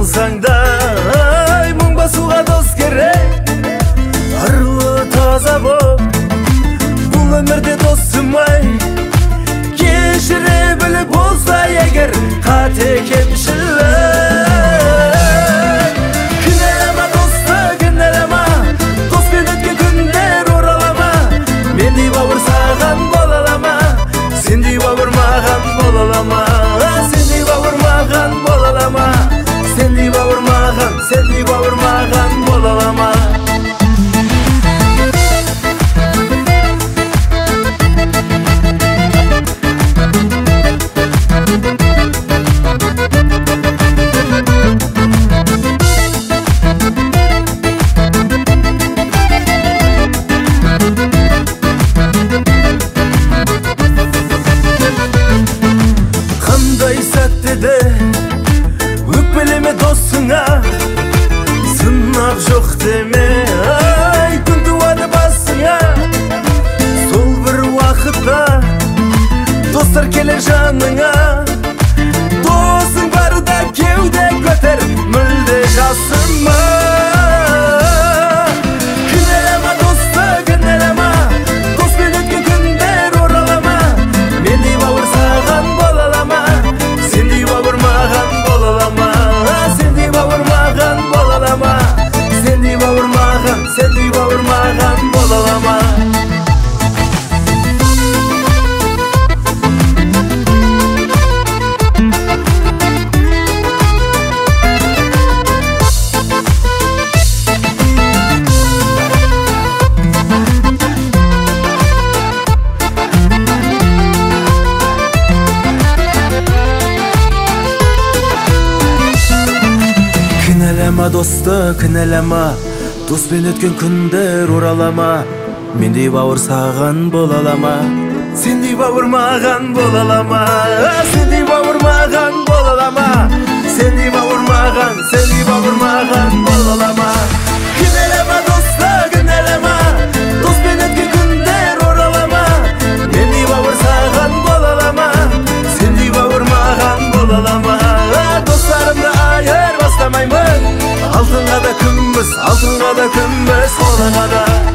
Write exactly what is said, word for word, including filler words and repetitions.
болсаң да мұң басуға дос керек, арылы таза бол. Бұл өмірде досым-ай кешіре біліп болса егер қате кемшілік. Кінәлама досты, кінәлама, доспен өткен күндер оралама. Мендей бауыр саған бола алама, сендей бауыр маған бола алама. Сендей бауыр маған бола алама, сендей бауыр маған, сендей бауыр маған бола алама. Қандай сәтте де өкпелеме досыңа, сынақ жоқ деме, ай күн туады басыңа. Сол бір уақытта достар келер жаныңа, досың барда кеуде көтер, мүлде жасыма. Кінәлама досты, кінәлама, доспен өткен күндер оралама. Мендей бауыр саған бола алама, сендей бауыр маған бола алама. Сендей бауыр маған бола алама, сендей бауыр маған, сендей бауыр маған бола алама. Кінәлама досты, кінәлама, доспен өткен күндер оралама. Мендей бауыр саған бола алама, сендей бауыр маған бола алама. Сендей бауыр маған бола алама, сендей бауыр маған, сендей бауыр маған бола алама. Кінәлама досты, кінәлама, доспен өткен күндер оралама. Мендей бауыр саған бола алама, сендей бауыр маған бола алама. Достарымды айырбастамаймын, алтынға да күміс, алтынға да күміс, қолыңа да